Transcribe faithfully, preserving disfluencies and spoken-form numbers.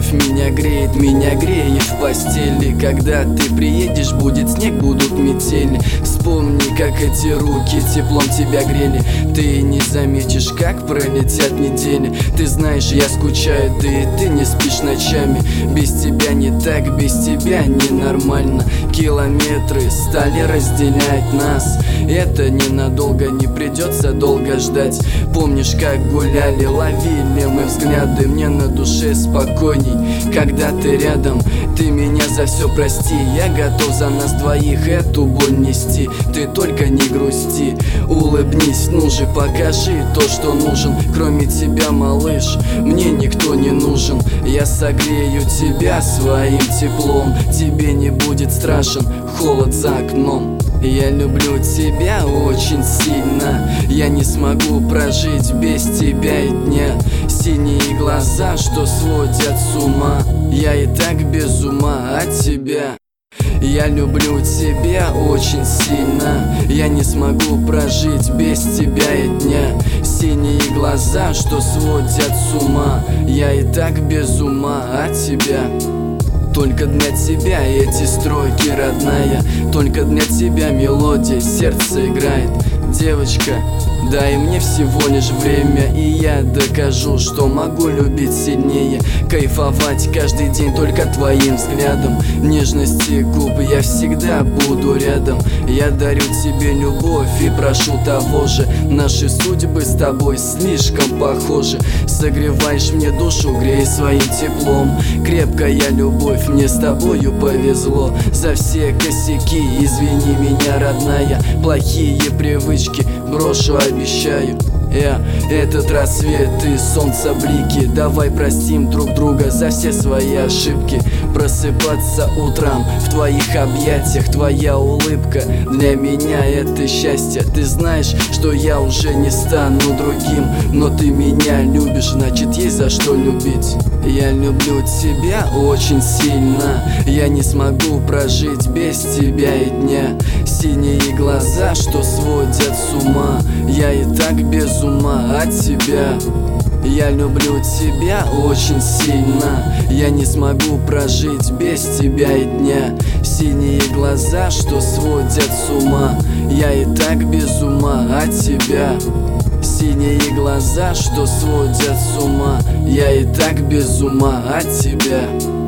любовь меня греет, меня греет в постели. Когда ты приедешь, будет снег, будут метели. Вспомни, как эти руки теплом тебя грели. Ты не заметишь, как пролетят недели. Ты знаешь, я скучаю, да и ты не спишь ночами. Без тебя не так, без тебя ненормально. Километры стали разделять нас. Это ненадолго, не придется долго ждать. Помнишь, как гуляли, ловили мы взгляды. Мне на душе спокойней, когда ты рядом. Ты меня за все прости, я готов за нас двоих эту боль нести. Ты только не грусти, улыбнись, ну же покажи то, что нужен. Кроме тебя, малыш, мне никто не нужен. Я согрею тебя своим теплом. Тебе не будет страшен холод за окном. Я люблю тебя очень сильно. Я не смогу прожить без тебя и дня. Синие глаза, что сводят с ума. Я и так без ума от тебя. Я люблю тебя очень сильно. Я не смогу прожить без тебя и дня. Синие глаза, что сводят с ума. Я и так без ума от тебя. Только для тебя эти строки, родная. Только для тебя мелодия, сердце играет. Девочка, дай мне всего лишь время, и я докажу, что могу любить сильнее. Кайфовать каждый день только твоим взглядом. Нежности губ, я всегда буду рядом. Я дарю тебе любовь и прошу того же. Наши судьбы с тобой слишком похожи. Согреваешь мне душу, грей своим теплом. Крепкая любовь, мне с тобою повезло. За все косяки извини меня, родная. Плохие привычки брошу, обещаю. Я, этот рассвет и солнца блики. Давай простим друг друга за все свои ошибки. Просыпаться утром в твоих объятиях. Твоя улыбка для меня это счастье. Ты знаешь, что я уже не стану другим. Но ты меня любишь, значит есть за что любить. Я люблю тебя очень сильно. Я не смогу прожить без тебя и дня. Синие глаза, что сводят с ума. Я и так без ума от тебя. Я люблю тебя очень сильно. Я не смогу прожить без тебя и дня. Синие глаза, что сводят с ума. Я и так без ума от тебя. Синие глаза, что сводят с ума. Я и так без ума от тебя.